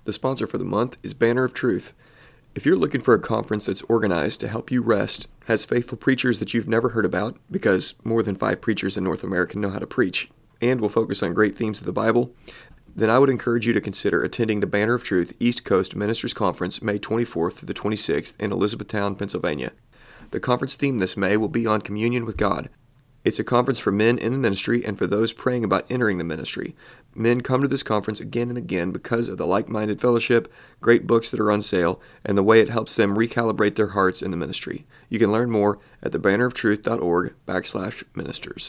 The sponsor for the month is Banner of Truth. If you're looking for a conference that's organized to help you rest, has faithful preachers that you've never heard about, because more than 5 preachers in North America know how to preach, and will focus on great themes of the Bible, then I would encourage you to consider attending the Banner of Truth East Coast Ministers Conference May 24th through the 26th in Elizabethtown, Pennsylvania. The conference theme this May will be on communion with God. It's a conference for men in the ministry and for those praying about entering the ministry. Men come to this conference again and again because of the like-minded fellowship, great books that are on sale, and the way it helps them recalibrate their hearts in the ministry. You can learn more at thebanneroftruth.org/ministers.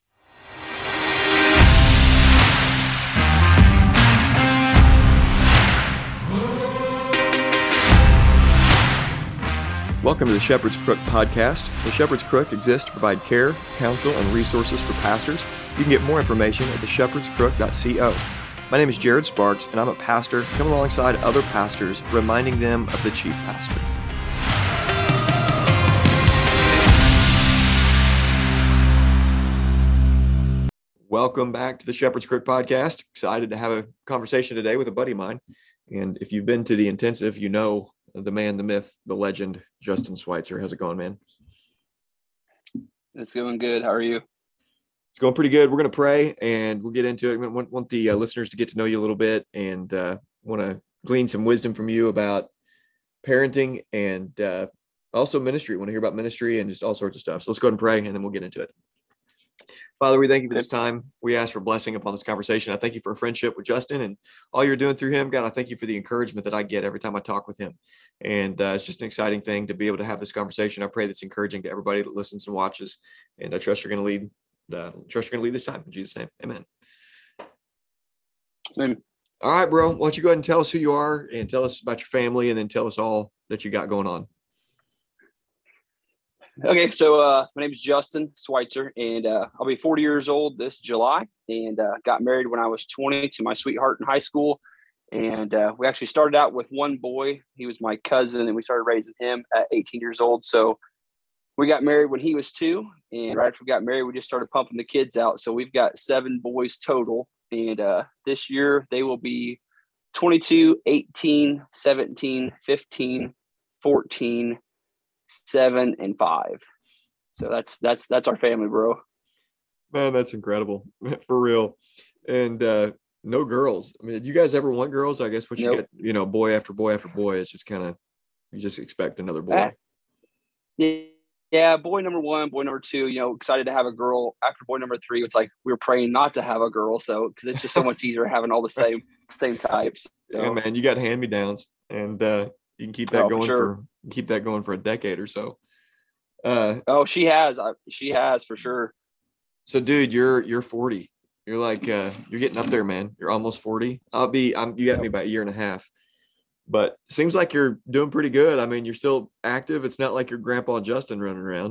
Welcome to the Shepherd's Crook podcast. The Shepherd's Crook exists to provide care, counsel, and resources for pastors. You can get more information at theshepherdscrook.co. My name is Jared Sparks, and I'm a pastor coming alongside other pastors, reminding them of the chief pastor. Welcome back to the Shepherd's Crook podcast. Excited to have a conversation today with a buddy of mine. And if you've been to the intensive, you know the man, the myth, the legend, Justin Schweitzer. How's it going, man? It's going good. How are you? It's going pretty good. We're going to pray and we'll get into it. We want the listeners to get to know you a little bit and want to glean some wisdom from you about parenting and also ministry. We want to hear about ministry and just all sorts of stuff. So let's go ahead and pray and then we'll get into it. Father, we thank you for this time. We ask for blessing upon this conversation. I thank you for a friendship with Justin and all you're doing through him. God, I thank you for the encouragement that I get every time I talk with him. And it's just an exciting thing to be able to have this conversation. I pray that's encouraging to everybody that listens and watches. And I trust you're going to lead this time. In Jesus' name, amen. Amen. All right, bro. Why don't you go ahead and tell us who you are and tell us about your family and then tell us all that you got going on. Okay, so my name is Justin Schweitzer, and I'll be 40 years old this July, and got married when I was 20 to my sweetheart in high school. And we actually started out with one boy. He was my cousin, and we started raising him at 18 years old. So we got married when he was 2, and right after we got married, we just started pumping the kids out. So we've got 7 boys total, and this year they will be 22, 18, 17, 15, 14, 7, and 5. So that's our family, bro. Man, that's incredible. For real. And no girls. I mean, did you guys ever want girls? I guess what you Nope. get, boy after boy after boy, it's just kind of, you just expect another boy. Yeah, boy number 1, boy number 2, excited to have a girl. After boy number 3, it's like we were praying not to have a girl, so because it's just so much easier having all the same types. So. Yeah, man, you got hand-me-downs, and you can keep that going for a decade or so. She has for sure. So, dude, you're 40. You're like you're getting up there, man. You're almost 40. You got me about a year and a half. But seems like you're doing pretty good. I mean, you're still active. It's not like your grandpa Justin running around.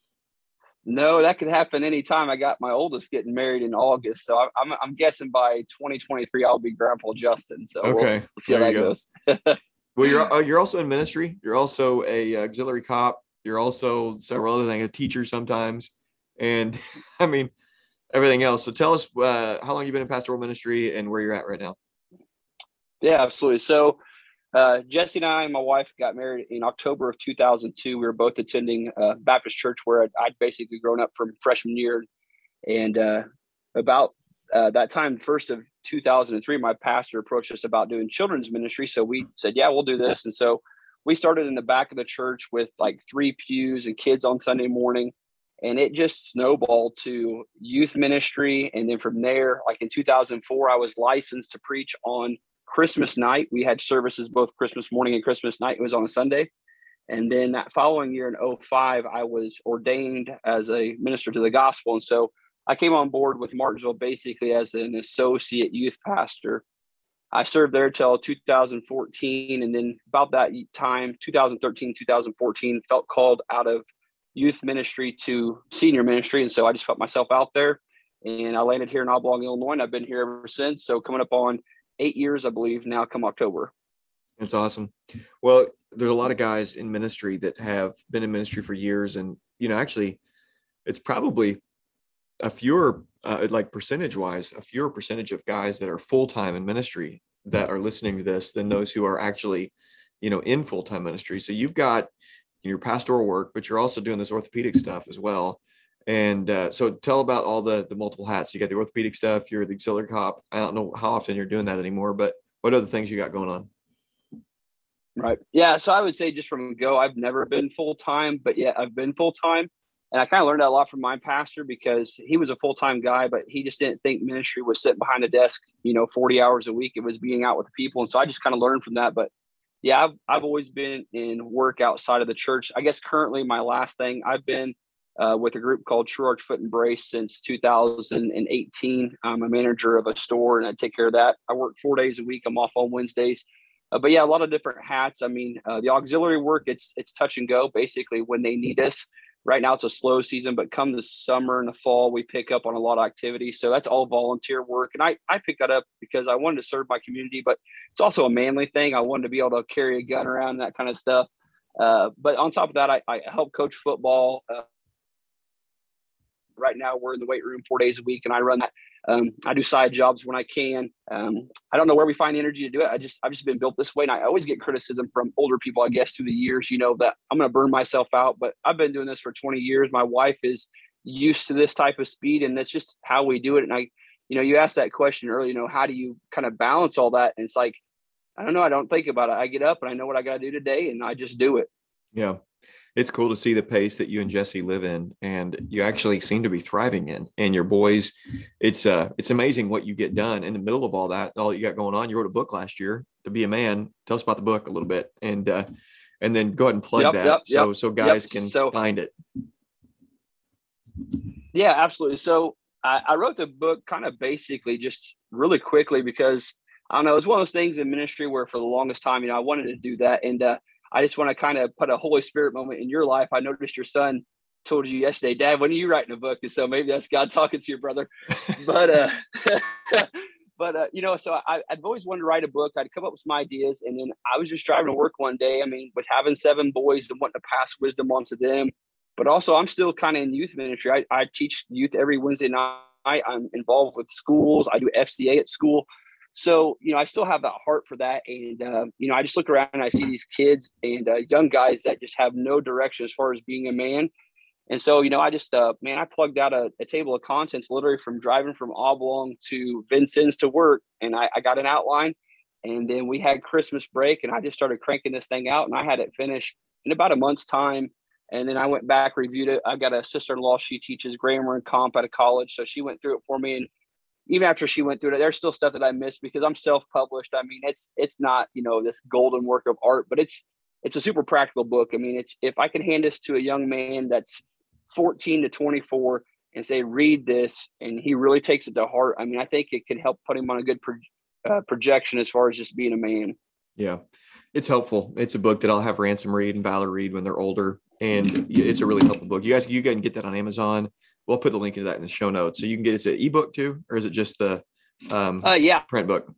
No, that could happen anytime. I got my oldest getting married in August, so I'm guessing by 2023 I'll be Grandpa Justin. So okay, we'll see how that goes. Well, you're also in ministry. You're also a auxiliary cop. You're also several other things, a teacher sometimes, and I mean everything else. So tell us how long you've been in pastoral ministry and where you're at right now. Yeah, absolutely. So Jesse and I, my wife, got married in October of 2002. We were both attending Baptist church where I'd basically grown up from freshman year. And about that time, first of 2003, my pastor approached us about doing children's ministry. So we said, yeah, we'll do this. And so we started in the back of the church with like 3 pews and kids on Sunday morning. And it just snowballed to youth ministry. And then from there, like in 2004, I was licensed to preach on Christmas night. We had services both Christmas morning and Christmas night. It was on a Sunday. And then that following year in 2005, I was ordained as a minister to the gospel. And so I came on board with Martinsville basically as an associate youth pastor. I served there till 2014. And then about that time, 2013, 2014, felt called out of youth ministry to senior ministry. And so I just put myself out there and I landed here in Oblong, Illinois. And I've been here ever since. So coming up on 8 years, I believe, now come October. That's awesome. Well, there's a lot of guys in ministry that have been in ministry for years. And, actually, it's probably a fewer, like percentage wise, a fewer percentage of guys that are full-time in ministry that are listening to this than those who are actually, in full-time ministry. So you've got your pastoral work, but you're also doing this orthopedic stuff as well. And so tell about all the multiple hats. You got the orthopedic stuff, you're the auxiliary cop. I don't know how often you're doing that anymore, but what other things you got going on? Right. Yeah. So I would say just from go, I've never been full-time, but yeah, I've been full-time. And I kind of learned that a lot from my pastor because he was a full-time guy, but he just didn't think ministry was sitting behind a desk, 40 hours a week. It was being out with the people. And so I just kind of learned from that. But yeah, I've always been in work outside of the church. I guess currently my last thing, I've been with a group called True Arch Foot and Brace since 2018. I'm a manager of a store and I take care of that. I work 4 days a week. I'm off on Wednesdays. But yeah, a lot of different hats. I mean, the auxiliary work, it's touch and go basically when they need us. Right now it's a slow season, but come the summer and the fall, we pick up on a lot of activity. So that's all volunteer work. And I picked that up because I wanted to serve my community, but it's also a manly thing. I wanted to be able to carry a gun around and that kind of stuff. But on top of that, I help coach football. Right now we're in the weight room 4 days a week and I run that. I do side jobs when I can. I don't know where we find the energy to do it. I've just been built this way. And I always get criticism from older people, I guess, through the years, that I'm going to burn myself out, but I've been doing this for 20 years. My wife is used to this type of speed and that's just how we do it. And you asked that question earlier, how do you kind of balance all that? And it's like, I don't know. I don't think about it. I get up and I know what I got to do today and I just do it. Yeah. It's cool to see the pace that you and Jesse live in and you actually seem to be thriving in. And your boys, it's amazing what you get done in the middle of all that you got going on. You wrote a book last year, To Be a Man. Tell us about the book a little bit and then go ahead and plug that so guys can find it. Yeah, absolutely. So I wrote the book kind of basically just really quickly because I don't know, it's one of those things in ministry where for the longest time, I wanted to do that. And I just want to kind of put a Holy Spirit moment in your life. I noticed your son told you yesterday, Dad, when are you writing a book? And so maybe that's God talking to your brother. But, so I've always wanted to write a book. I'd come up with some ideas. And then I was just driving to work one day. I mean, with having 7 boys and wanting to pass wisdom on to them. But also I'm still kind of in youth ministry. I teach youth every Wednesday night. I'm involved with schools. I do FCA at school. So, I still have that heart for that. And, I just look around and I see these kids and young guys that just have no direction as far as being a man. And so, I just, I plugged out a table of contents, literally from driving from Oblong to Vincennes to work. And I got an outline and then we had Christmas break and I just started cranking this thing out and I had it finished in about a month's time. And then I went back, reviewed it. I've got a sister-in-law. She teaches grammar and comp at a college. So she went through it for me. And even after she went through it, there's still stuff that I missed because I'm self-published. I mean, it's not, this golden work of art, but it's a super practical book. I mean, if I can hand this to a young man that's 14 to 24 and say, read this, and he really takes it to heart. I mean, I think it can help put him on a good projection as far as just being a man. Yeah, it's helpful. It's a book that I'll have Ransom read and Valor read when they're older. And it's a really helpful book. You can get that on Amazon. We'll put the link into that in the show notes. So you can get it's an ebook too, or is it just the print book?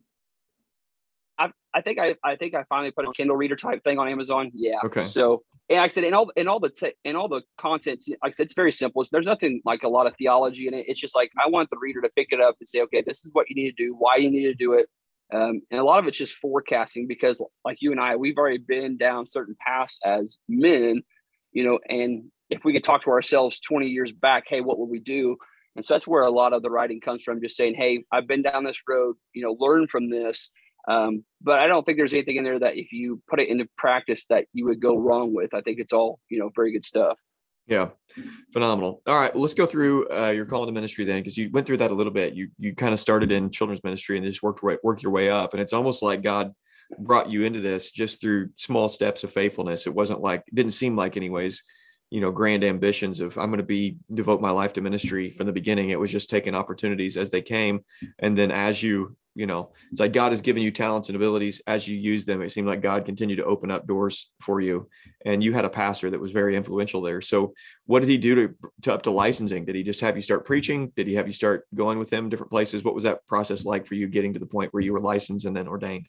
I think I finally put a Kindle reader type thing on Amazon. Yeah. Okay. So, and like I said, in all the contents, like I said, it's very simple. There's nothing like a lot of theology in it. It's just like, I want the reader to pick it up and say, okay, this is what you need to do, why you need to do it. And a lot of it's just forecasting because like you and I, we've already been down certain paths as men, and if we could talk to ourselves 20 years back, hey, what would we do? And so that's where a lot of the writing comes from, just saying, hey, I've been down this road, learn from this. But I don't think there's anything in there that if you put it into practice that you would go wrong with. I think it's all, very good stuff. Yeah. Phenomenal. All right. Well, let's go through your call to ministry then, because you went through that a little bit. You kind of started in children's ministry and just work your way up. And it's almost like God brought you into this just through small steps of faithfulness. It didn't seem like anyways, grand ambitions of I'm going to devote my life to ministry from the beginning. It was just taking opportunities as they came. And then as it's like God has given you talents and abilities. As you use them, it seemed like God continued to open up doors for you. And you had a pastor that was very influential there. So what did he do to up to licensing? Did he just have you start preaching? Did he have you start going with him different places? What was that process like for you getting to the point where you were licensed and then ordained?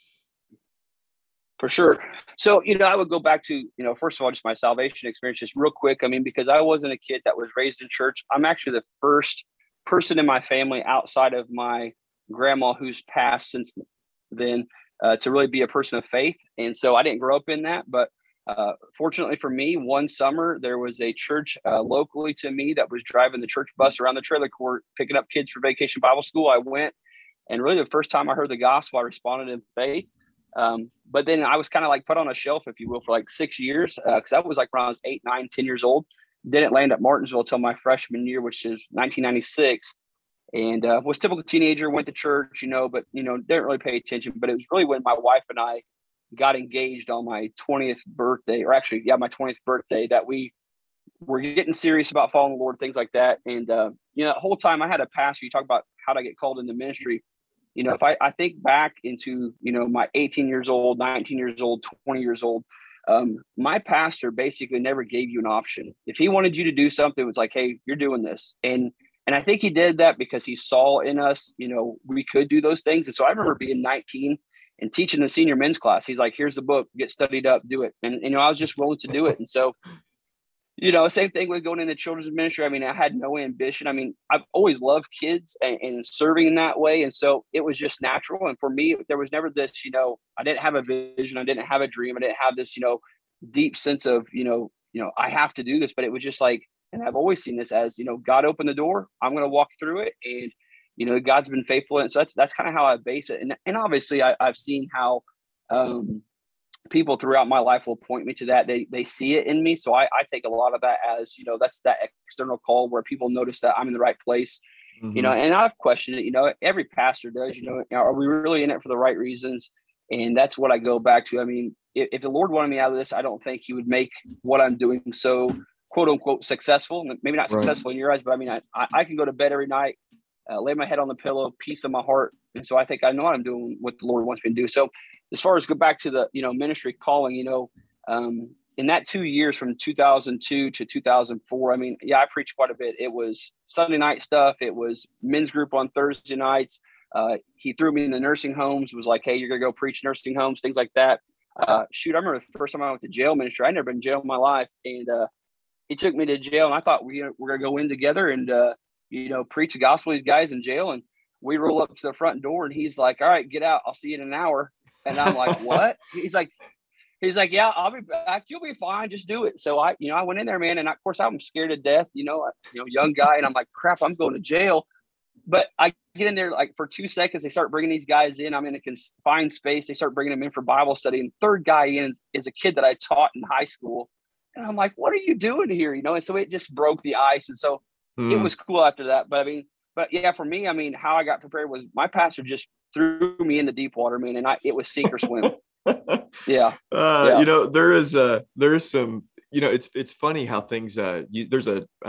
For sure. So, I would go back to, first of all, just my salvation experience, just real quick. I mean, because I wasn't a kid that was raised in church. I'm actually the first person in my family outside of my grandma who's passed since than to really be a person of faith. And so I didn't grow up in that, but fortunately for me, one summer there was a church locally to me that was driving the church bus around the trailer court, picking up kids for Vacation Bible School. I went, and really the first time I heard the gospel, I responded in faith. But then I was kind of like put on a shelf, if you will, for like 6 years, because that was like when I was 8, 9, 10 years old. Didn't land at Martinsville until my freshman year, which is 1996. And was typical teenager, went to church, but, didn't really pay attention. But it was really when my wife and I got engaged on my 20th birthday, or actually, my 20th birthday, that we were getting serious about following the Lord, things like that. And, the whole time I had a pastor. You talk about how to get called into ministry. If I think back into, my 18 years old, 19 years old, 20 years old, my pastor basically never gave you an option. If he wanted you to do something, it was like, hey, you're doing this. And I think he did that because he saw in us, we could do those things. And so I remember being 19 and teaching the senior men's class. He's like, here's the book, get studied up, do it. And, I was just willing to do it. And so, same thing with going into children's ministry. I mean, I had no ambition. I mean, I've always loved kids and serving in that way. And so it was just natural. And for me, there was never this, I didn't have a vision. I didn't have a dream. I didn't have this, deep sense of, I have to do this, but it was just like, and I've always seen this as, God opened the door, I'm going to walk through it. And, God's been faithful. And so that's kind of how I base it. And obviously I've seen how, people throughout my life will point me to that. They see it in me. So I take a lot of that as, that's that external call where people notice that I'm in the right place, and I've questioned it, every pastor does, are we really in it for the right reasons? And that's what I go back to. I mean, if the Lord wanted me out of this, I don't think he would make what I'm doing so quote unquote successful, maybe not successful in your eyes, but I mean, I can go to bed every night, lay my head on the pillow, peace in my heart. And so I think I know what I'm doing, what the Lord wants me to do. So as far as go back to the, ministry calling, in that 2 years from 2002 to 2004, I mean, I preached quite a bit. It was Sunday night stuff. It was men's group on Thursday nights. He threw me in the nursing homes, was like, hey, you're going to go preach nursing homes, things like that. I remember the first time I went to jail ministry. I'd never been in jail in my life. And he took me to jail, and I thought we're going to go in together and, preach the gospel to these guys in jail. And we roll up to the front door, and he's like, all right, get out. I'll see you in an hour. And I'm like, what? He's like, yeah, I'll be back. You'll be fine. Just do it. So I went in there, man. And of course I'm scared to death, young guy. And I'm like, crap, I'm going to jail. But I get in there, like for 2 seconds, they start bringing these guys in. I'm in a confined space. They start bringing them in for Bible study. And third guy in is a kid that I taught in high school. And I'm like, what are you doing here? And so it just broke the ice. And so it was cool after that. But for me, I mean, how I got prepared was my pastor just threw me in the deep water, man. And it was sink or swim. Yeah. There is some, it's funny how things, there's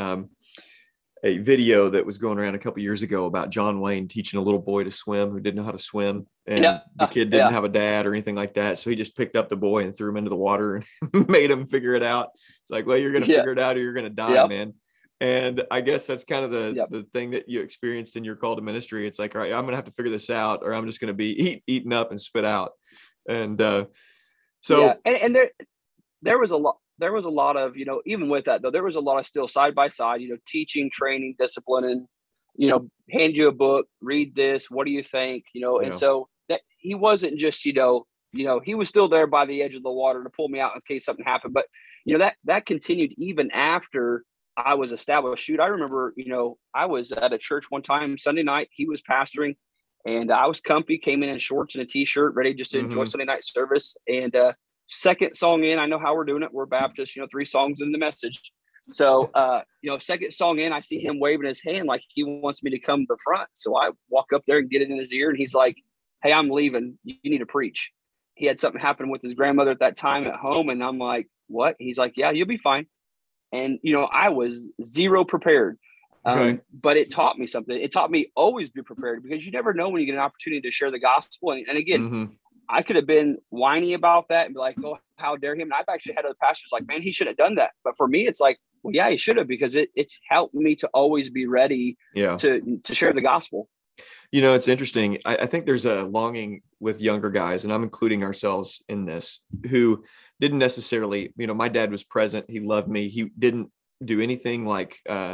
a video that was going around a couple years ago about John Wayne teaching a little boy to swim who didn't know how to swim, and the kid didn't have a dad or anything like that. So he just picked up the boy and threw him into the water and made him figure it out. It's like, well, you're going to figure it out or you're going to die, man. And I guess that's kind of the thing that you experienced in your call to ministry. It's like, all right, I'm going to have to figure this out, or I'm just going to be eaten up and spit out. And and there was a lot. There was a lot of, even with that though, there was a lot of still side by side, teaching, training, discipline, and, hand you a book, read this. What do you think? And so that he wasn't just, he was still there by the edge of the water to pull me out in case something happened. But, that continued even after I was established. I remember, I was at a church one time, Sunday night, he was pastoring, and I was comfy, came in shorts and a t-shirt, ready just to enjoy Sunday night service. And, second song in, I know how we're doing it. We're Baptist, 3 songs in the message. So, second song in, I see him waving his hand like he wants me to come to the front. So I walk up there and get it in his ear, and he's like, hey, I'm leaving. You need to preach. He had something happen with his grandmother at that time at home. And I'm like, what? He's like, yeah, you'll be fine. And, I was zero prepared. But it taught me something. It taught me always be prepared, because you never know when you get an opportunity to share the gospel. And again, I could have been whiny about that and be like, oh, how dare him. And I've actually had other pastors like, man, he should have done that. But for me, it's like, well, yeah, he should have, because it's helped me to always be ready to share the gospel. It's interesting. I think there's a longing with younger guys, and I'm including ourselves in this, who didn't necessarily, my dad was present. He loved me. He didn't do anything like,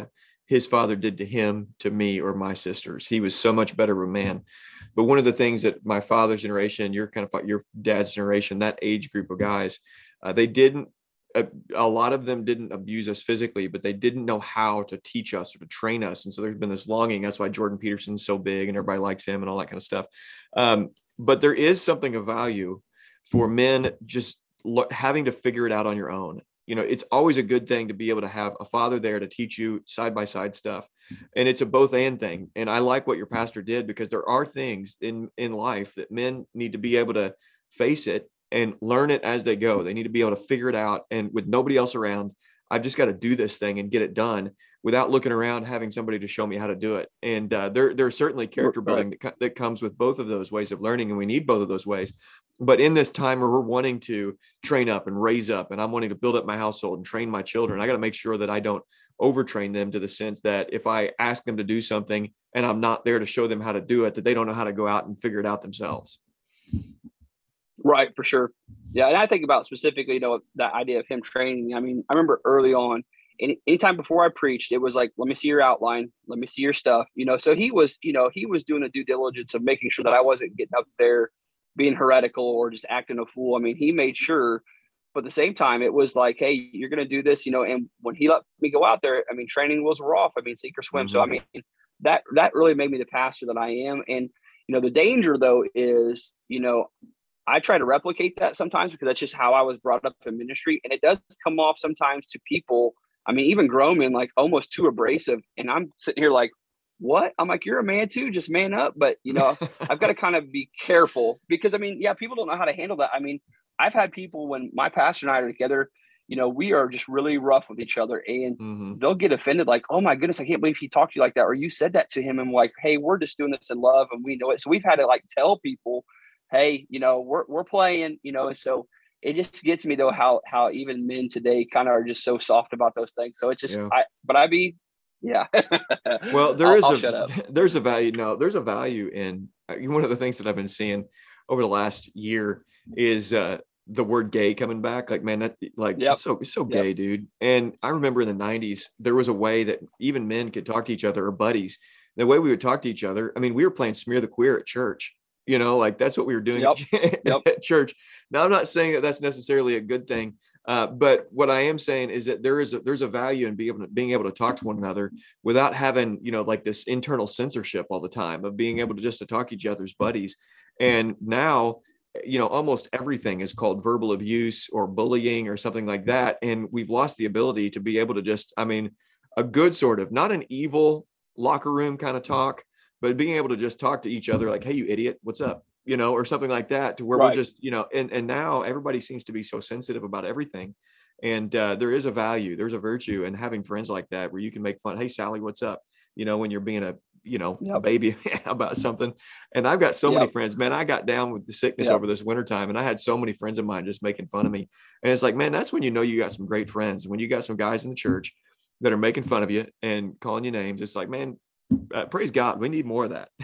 his father did to him, to me, or my sisters. He was so much better of a man. But one of the things that my father's generation, your dad's generation, that age group of guys, they didn't, a lot of them didn't abuse us physically, but they didn't know how to teach us or to train us. And so there's been this longing. That's why Jordan Peterson's so big and everybody likes him and all that kind of stuff. But there is something of value for men just having to figure it out on your own. It's always a good thing to be able to have a father there to teach you side by side stuff. And it's a both and thing. And I like what your pastor did, because there are things in life that men need to be able to face it and learn it as they go. They need to be able to figure it out. And with nobody else around, I've just got to do this thing and get it done without looking around, having somebody to show me how to do it. And there's certainly character building that comes with both of those ways of learning. And we need both of those ways. But in this time where we're wanting to train up and raise up, and I'm wanting to build up my household and train my children, I got to make sure that I don't overtrain them to the sense that if I ask them to do something and I'm not there to show them how to do it, that they don't know how to go out and figure it out themselves. Right, for sure. Yeah, and I think about specifically, that idea of him training. I mean, I remember early on, anytime before I preached, it was like, let me see your outline, let me see your stuff. So he was doing a due diligence of making sure that I wasn't getting up there being heretical or just acting a fool. I mean, he made sure, but at the same time, it was like, hey, you're going to do this, and when he let me go out there, I mean, training wheels were off. I mean, sink or swim. Mm-hmm. So, I mean, that really made me the pastor that I am. And, the danger though is, I try to replicate that sometimes because that's just how I was brought up in ministry. And it does come off sometimes to people, I mean, even grown men, like almost too abrasive. And I'm sitting here like, what? I'm like, you're a man too, just man up. But, I've got to kind of be careful because, I mean, yeah, people don't know how to handle that. I mean, I've had people when my pastor and I are together, we are just really rough with each other, and mm-hmm. they'll get offended. Like, oh my goodness, I can't believe he talked to you like that. Or you said that to him. And like, hey, we're just doing this in love and we know it. So we've had to like tell people, hey, we're playing, and so it just gets me though, how even men today kind of are just so soft about those things. So it's just, yeah. Well, there's a value. No, there's a value in one of the things that I've been seeing over the last year is the word gay coming back. Like, man, that like, yep. it's so gay, yep. dude. And I remember in the 90s, there was a way that even men could talk to each other or buddies. The way we would talk to each other. I mean, we were playing Smear the Queer at church. Like that's what we were doing at church. Now, I'm not saying that that's necessarily a good thing. But what I am saying is that there's a value in being able to talk to one another without having, like this internal censorship all the time, of being able to just to talk to each other's buddies. And now, almost everything is called verbal abuse or bullying or something like that. And we've lost the ability to be able to just, I mean, a good sort of, not an evil locker room kind of talk, but being able to just talk to each other like, hey, you idiot, what's up? Or something like that, to where right. we're just, and now everybody seems to be so sensitive about everything. And there is a value, there's a virtue in having friends like that, where you can make fun. Hey, Sally, what's up? When you're being a baby about something. And I've got so many friends, man, I got down with the sickness over this wintertime, and I had so many friends of mine just making fun of me. And it's like, man, that's when you got some great friends. When you got some guys in the church that are making fun of you and calling you names, it's like, man, praise God, we need more of that.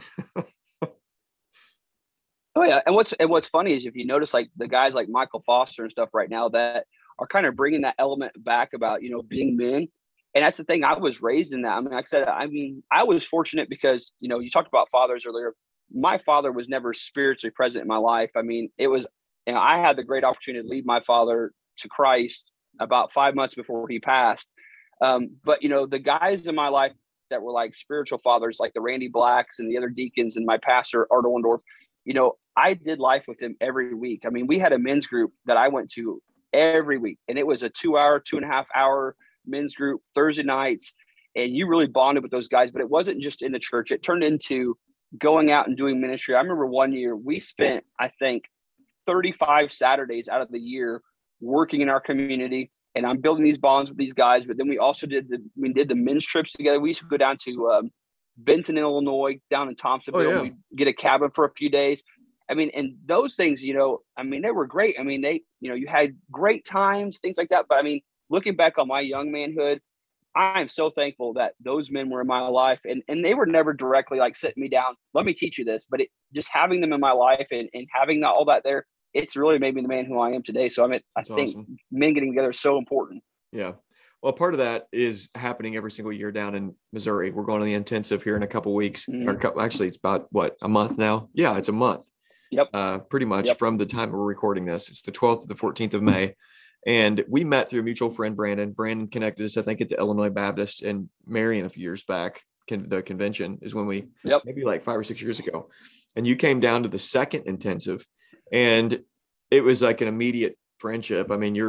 Oh yeah, and what's funny is if you notice, like the guys like Michael Foster and stuff right now that are kind of bringing that element back about being men, and that's the thing. I was raised in that. I mean, like I said, I was fortunate because you talked about fathers earlier. My father was never spiritually present in my life. I mean, it was, I had the great opportunity to lead my father to Christ about 5 months before he passed. But the guys in my life that were like spiritual fathers, like the Randy Blacks and the other deacons and my pastor, Art Orndorff, I did life with him every week. I mean, we had a men's group that I went to every week, and it was a 2.5 hour men's group Thursday nights. And you really bonded with those guys, but it wasn't just in the church. It turned into going out and doing ministry. I remember one year we spent, I think, 35 Saturdays out of the year working in our community. And I'm building these bonds with these guys. But then we also did the men's trips together. We used to go down to Benton, Illinois, down in Thompsonville. Oh, yeah. We'd get a cabin for a few days. I mean, and those things, they were great. I mean, you had great times, things like that. But I mean, looking back on my young manhood, I am so thankful that those men were in my life, and they were never directly like sitting me down, let me teach you this, but just having them in my life and having all that there, it's really made me the man who I am today. So I think awesome. Men getting together is so important. Yeah. Well, part of that is happening every single year down in Missouri. We're going to the intensive here in a couple weeks. Actually, it's about a month now. Yeah, it's a month. Yep. Pretty much from the time we're recording this. It's the 12th to the 14th of May. And we met through a mutual friend, Brandon. Brandon connected us, I think, at the Illinois Baptist in Marion a few years back. The convention is when we, maybe like 5 or 6 years ago. And you came down to the second intensive, and it was like an immediate friendship. I mean,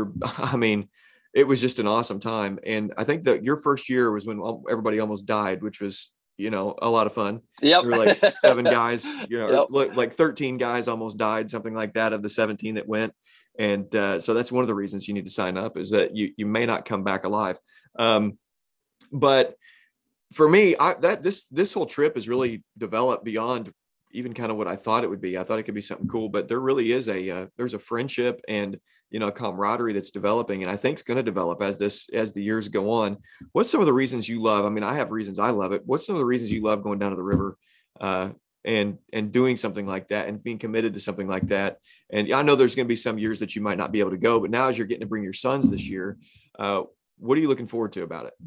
it was just an awesome time. And I think that your first year was when everybody almost died, which was, a lot of fun. Yep. There were like 7 guys, like 13 guys almost died, something like that, of the 17 that went. And so that's one of the reasons you need to sign up, is that you may not come back alive. But for me, this whole trip has really developed beyond even kind of what I thought it would be. I thought it could be something cool, but there really is there's a friendship and, a camaraderie that's developing, and I think it's going to develop as the years go on. What's some of the reasons you love? I mean, I have reasons I love it. What's some of the reasons you love going down to the river, and doing something like that and being committed to something like that? And I know there's going to be some years that you might not be able to go, but now as you're getting to bring your sons this year, what are you looking forward to about it?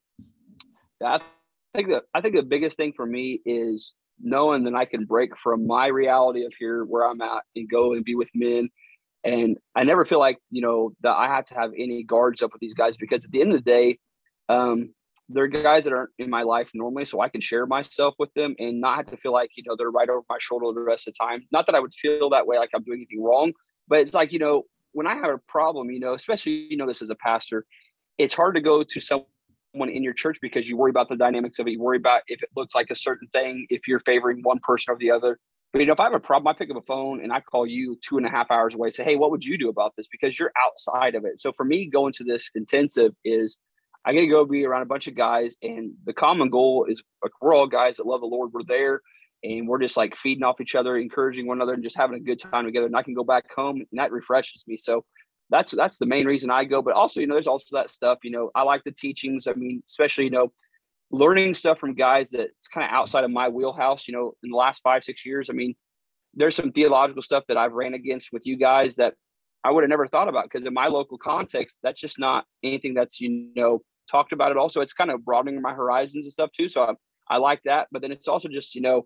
I think the biggest thing for me is knowing that I can break from my reality of here where I'm at and go and be with men. And I never feel like, that I have to have any guards up with these guys, because at the end of the day, they're guys that aren't in my life normally. So I can share myself with them and not have to feel like, they're right over my shoulder the rest of the time. Not that I would feel that way, like I'm doing anything wrong, but it's like, when I have a problem, especially, this as a pastor, it's hard to go to someone in your church because you worry about the dynamics of it. You worry about if it looks like a certain thing, if you're favoring one person or the other. But, if I have a problem, I pick up a phone and I call you 2.5 hours away, say, hey, what would you do about this? Because you're outside of it. So for me, going to this intensive is I get to go be around a bunch of guys. And the common goal is, like, we're all guys that love the Lord. We're there and we're just like feeding off each other, encouraging one another, and just having a good time together. And I can go back home and that refreshes me. So that's the main reason I go. But also, there's also that stuff, I like the teachings. I mean, especially, learning stuff from guys that's kind of outside of my wheelhouse, in the last 5-6 years. I mean, there's some theological stuff that I've ran against with you guys that I would have never thought about, because in my local context, that's just not anything that's, talked about it. Also, it's kind of broadening my horizons and stuff too. So I like that. But then it's also just, kind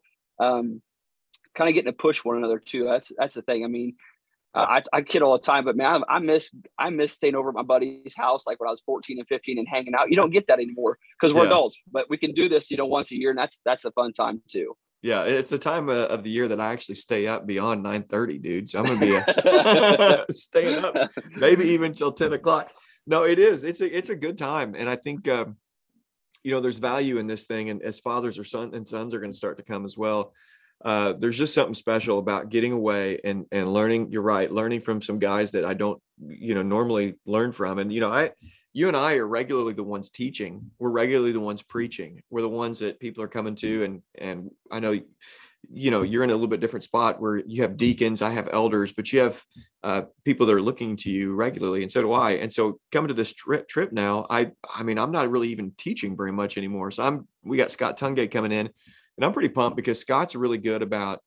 of getting to push one another too. That's the thing. I mean, I kid all the time, but man, I miss staying over at my buddy's house, like when I was 14 and 15 and hanging out. You don't get that anymore because we're adults, but we can do this, once a year, and that's a fun time too. Yeah, it's the time of the year that I actually stay up beyond 9:30, dude. So I'm gonna be staying up, maybe even till 10 o'clock. No, it is. It's a good time, and I think there's value in this thing, and as fathers or sons are going to start to come as well. There's just something special about getting away and learning. You're right, learning from some guys that I don't normally learn from, and you and I are regularly the ones teaching. We're regularly the ones preaching. We're the ones that people are coming to. And I know, you're in a little bit different spot where you have deacons, I have elders, but you have people that are looking to you regularly. And so do I. And so coming to this trip now, I mean, I'm not really even teaching very much anymore. So we got Scott Tungate coming in, and I'm pretty pumped because Scott's really good about,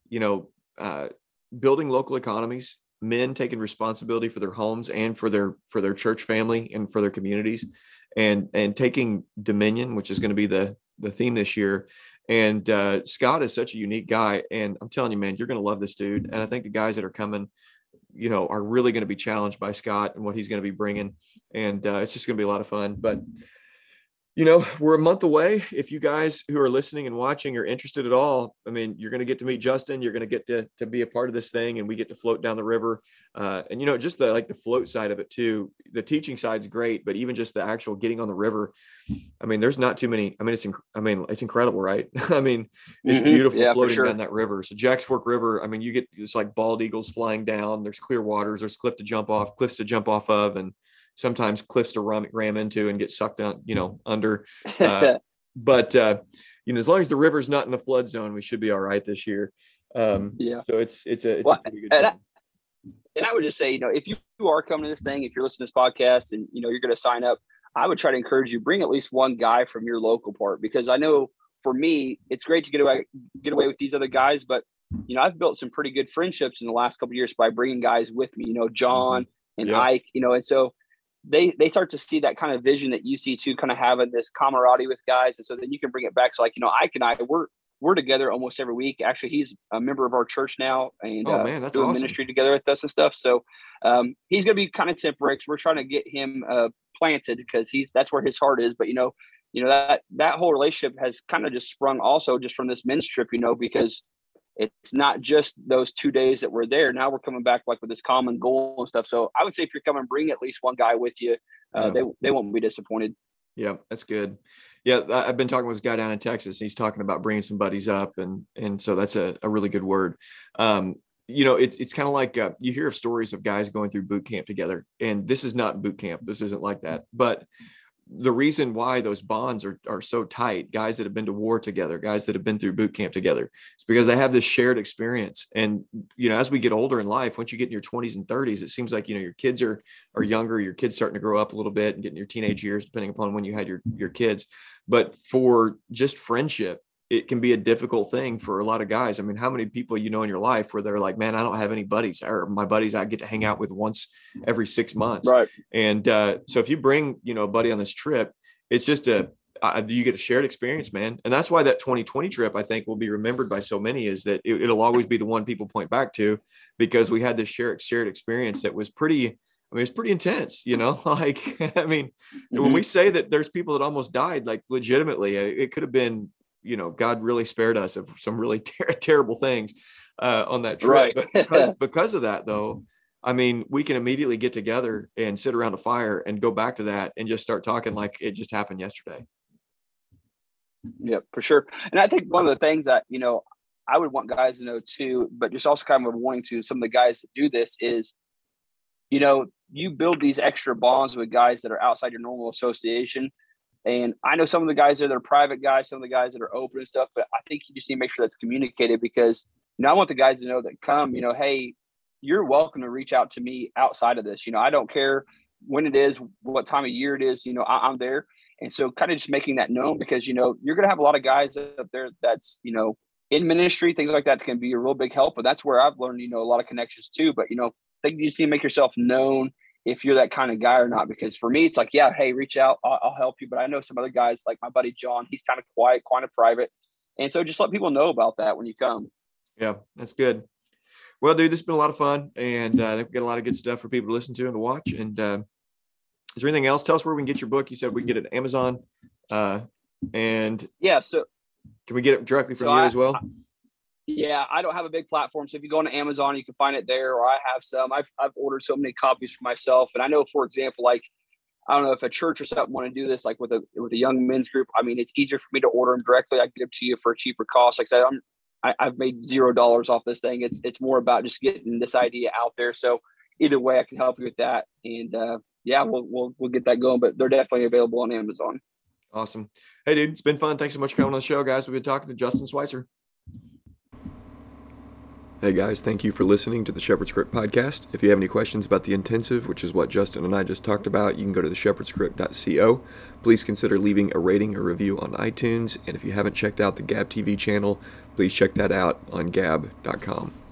building local economies, men taking responsibility for their homes and for their church family and for their communities, and taking dominion, which is going to be the theme this year. And Scott is such a unique guy, and I'm telling you, man, you're going to love this dude. And I think the guys that are coming, are really going to be challenged by Scott and what he's going to be bringing. And it's just going to be a lot of fun. But we're a month away. If you guys who are listening and watching are interested at all, I mean, you're going to get to meet Justin. You're going to get to be a part of this thing, and we get to float down the river. And just the float side of it too. The teaching side's great, but even just the actual getting on the river, I mean, there's not too many. I mean, it's incredible, right? I mean, it's beautiful floating down that river. So Jack's Fork River, I mean, you get it's like bald eagles flying down. There's clear waters. There's cliffs to jump off of, and sometimes cliffs to ram into and get sucked down, under. But as long as the river's not in the flood zone, we should be all right this year. So it's a pretty good time. And I would just say, if you are coming to this thing, if you're listening to this podcast and, you're going to sign up, I would try to encourage you, bring at least one guy from your local part, because I know for me, it's great to get away with these other guys, but, I've built some pretty good friendships in the last couple of years by bringing guys with me, John and Ike, and so they start to see that kind of vision that you see too, kind of having this camaraderie with guys. And so then you can bring it back. So like, Ike and I, we're together almost every week. Actually, he's a member of our church now and Oh man, that's doing awesome. ministry together with us and stuff. So he's going to be kind of temporary. We're trying to get him planted because that's where his heart is. But, that whole relationship has kind of just sprung also just from this men's trip, because it's not just those 2 days that we're there. Now we're coming back like with this common goal and stuff. So I would say if you're coming, bring at least one guy with you. They won't be disappointed. Yeah, that's good. Yeah, I've been talking with this guy down in Texas. He's talking about bringing some buddies up, and so that's a really good word. It's kind of like you hear of stories of guys going through boot camp together, and this is not boot camp. This isn't like that. But the reason why those bonds are so tight, guys that have been to war together, guys that have been through boot camp together, it's because they have this shared experience. And, as we get older in life, once you get in your 20s and 30s, it seems like, your kids are younger, your kids starting to grow up a little bit and get in your teenage years, depending upon when you had your kids. But for just friendship, it can be a difficult thing for a lot of guys. I mean, how many people in your life where they're like, man, I don't have any buddies, or my buddies I get to hang out with once every 6 months. Right. And so if you bring, a buddy on this trip, it's just you get a shared experience, man. And that's why that 2020 trip, I think, will be remembered by so many, is that it'll always be the one people point back to, because we had this shared experience that was it's pretty intense, like, when we say that there's people that almost died, like legitimately, it could have been, God really spared us of some really terrible things on that trip. Right. But because of that, though, we can immediately get together and sit around a fire and go back to that and just start talking like it just happened yesterday. Yeah, for sure. And I think one of the things that, I would want guys to know too, but just also kind of wanting to some of the guys that do this is, you build these extra bonds with guys that are outside your normal association. And I know some of the guys that are private guys, some of the guys that are open and stuff, but I think you just need to make sure that's communicated, because, I want the guys to know that come, hey, you're welcome to reach out to me outside of this. I don't care when it is, what time of year it is, I'm there. And so kind of just making that known, because, you're going to have a lot of guys up there that's, in ministry, things like that can be a real big help. But that's where I've learned, a lot of connections too. But, I think you just need to make yourself known if you're that kind of guy or not. Because for me, it's like, yeah, hey, reach out, I'll help you. But I know some other guys, like my buddy John, he's kind of quiet, kind of private. And so just let people know about that when you come. Yeah, that's good. Well, dude, this has been a lot of fun, and I think we got a lot of good stuff for people to listen to and to watch. And is there anything else? Tell us where we can get your book. You said we can get it at Amazon. And yeah, so can we get it directly from you as well? Yeah, I don't have a big platform. So if you go on Amazon, you can find it there, or I have some. I've ordered so many copies for myself. And I know, for example, like, I don't know if a church or something want to do this, like with a young men's group. It's easier for me to order them directly. I can give them to you for a cheaper cost. Like I said, I've made $0 off this thing. It's more about just getting this idea out there. So either way, I can help you with that. And yeah, we'll get that going. But they're definitely available on Amazon. Awesome. Hey, dude, it's been fun. Thanks so much for coming on the show, guys. We've been talking to Justin Schweitzer. Hey guys, thank you for listening to the Shepherd's Crook podcast. If you have any questions about the intensive, which is what Justin and I just talked about, you can go to theshepherdscrook.co. Please consider leaving a rating or review on iTunes. And if you haven't checked out the Gab TV channel, please check that out on gab.com.